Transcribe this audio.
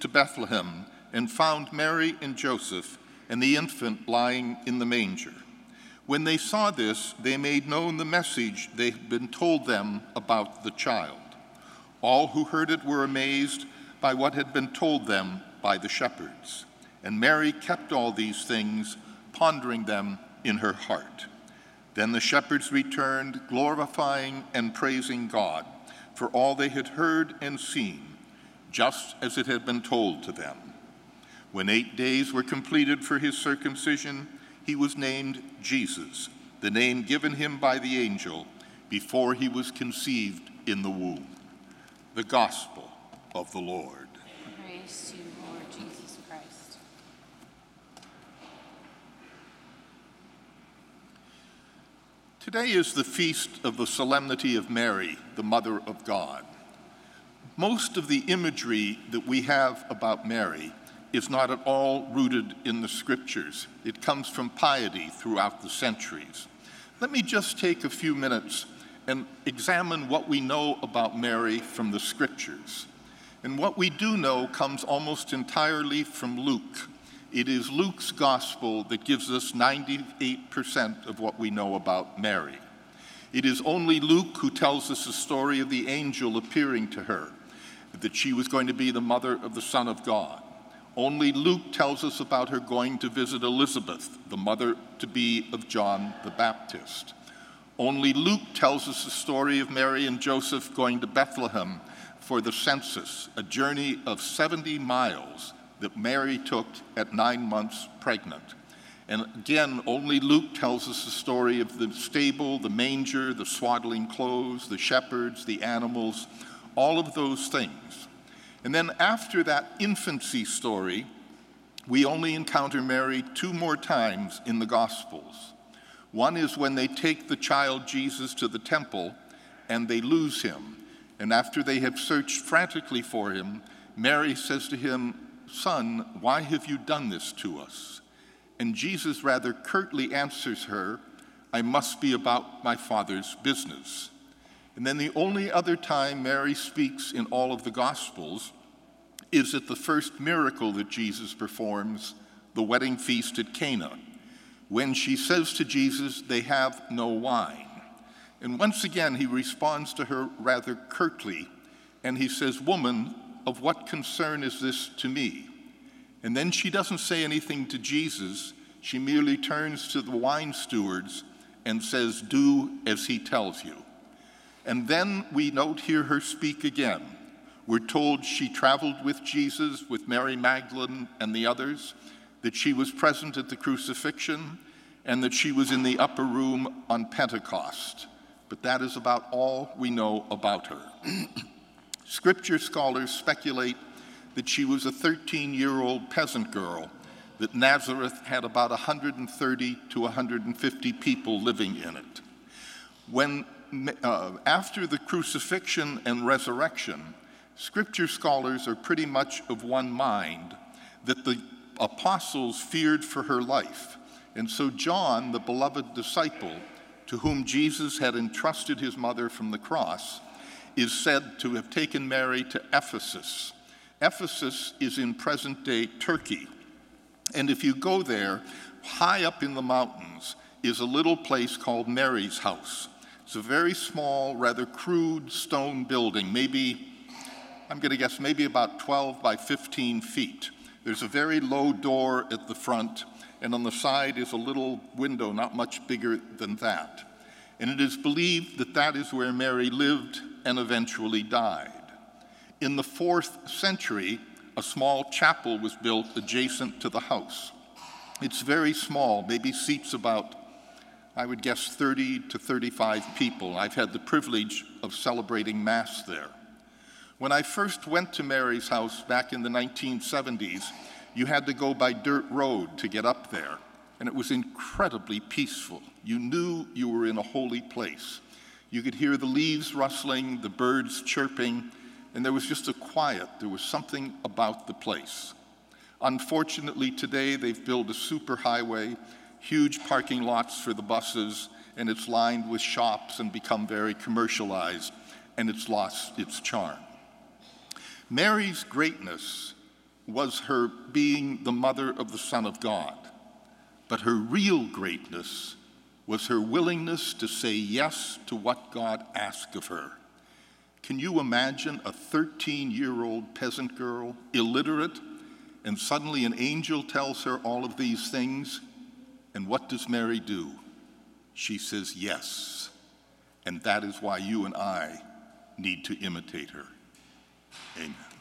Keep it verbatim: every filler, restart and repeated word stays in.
to Bethlehem and found Mary and Joseph and the infant lying in the manger. When they saw this, they made known the message they had been told them about the child. All who heard it were amazed by what had been told them by the shepherds. And Mary kept all these things, pondering them in her heart. Then the shepherds returned, glorifying and praising God for all they had heard and seen, just as it had been told to them. When eight days were completed for his circumcision, he was named Jesus, the name given him by the angel before he was conceived in the womb. The Gospel of the Lord. Praise to you, Lord Jesus Christ. Today is the feast of the Solemnity of Mary, the Mother of God. Most of the imagery that we have about Mary is not at all rooted in the scriptures. It comes from piety throughout the centuries. Let me just take a few minutes and examine what we know about Mary from the scriptures. And what we do know comes almost entirely from Luke. It is Luke's gospel that gives us ninety-eight percent of what we know about Mary. It is only Luke who tells us the story of the angel appearing to her, that she was going to be the mother of the Son of God. Only Luke tells us about her going to visit Elizabeth, the mother-to-be of John the Baptist. Only Luke tells us the story of Mary and Joseph going to Bethlehem for the census, a journey of seventy miles that Mary took at nine months pregnant. And again, only Luke tells us the story of the stable, the manger, the swaddling clothes, the shepherds, the animals, all of those things. And then after that infancy story, we only encounter Mary two more times in the Gospels. One is when they take the child Jesus to the temple and they lose him. And after they have searched frantically for him, Mary says to him, "Son, why have you done this to us?" And Jesus rather curtly answers her, "I must be about my Father's business." And then the only other time Mary speaks in all of the Gospels is at the first miracle that Jesus performs, the wedding feast at Cana, when she says to Jesus, "They have no wine." And once again, he responds to her rather curtly, and he says, "Woman, of what concern is this to me?" And then she doesn't say anything to Jesus. She merely turns to the wine stewards and says, "Do as he tells you." And then we don't hear her speak again. We're told she traveled with Jesus, with Mary Magdalene and the others, that she was present at the crucifixion, and that she was in the upper room on Pentecost. But that is about all we know about her. Scripture scholars speculate that she was a thirteen-year-old peasant girl, that Nazareth had about one hundred thirty to one hundred fifty people living in it. When, uh, after the crucifixion and resurrection, Scripture scholars are pretty much of one mind that the apostles feared for her life. And so John, the beloved disciple, to whom Jesus had entrusted his mother from the cross, is said to have taken Mary to Ephesus. Ephesus is in present-day Turkey. And if you go there, high up in the mountains is a little place called Mary's House. It's a very small, rather crude stone building, maybe, I'm going to guess, maybe about twelve by fifteen feet. There's a very low door at the front, and on the side is a little window, not much bigger than that. And it is believed that that is where Mary lived and eventually died. In the fourth century, a small chapel was built adjacent to the house. It's very small, maybe seats about, I would guess, thirty to thirty-five people. I've had the privilege of celebrating Mass there. When I first went to Mary's house back in the nineteen seventies, you had to go by dirt road to get up there, and it was incredibly peaceful. You knew you were in a holy place. You could hear the leaves rustling, the birds chirping, and there was just a quiet. There was something about the place. Unfortunately, today they've built a superhighway, huge parking lots for the buses, and it's lined with shops and become very commercialized, and it's lost its charm. Mary's greatness was her being the mother of the Son of God, but her real greatness was her willingness to say yes to what God asked of her. Can you imagine a thirteen-year-old peasant girl, illiterate, and suddenly an angel tells her all of these things? And what does Mary do? She says yes. And that is why you and I need to imitate her. Amen.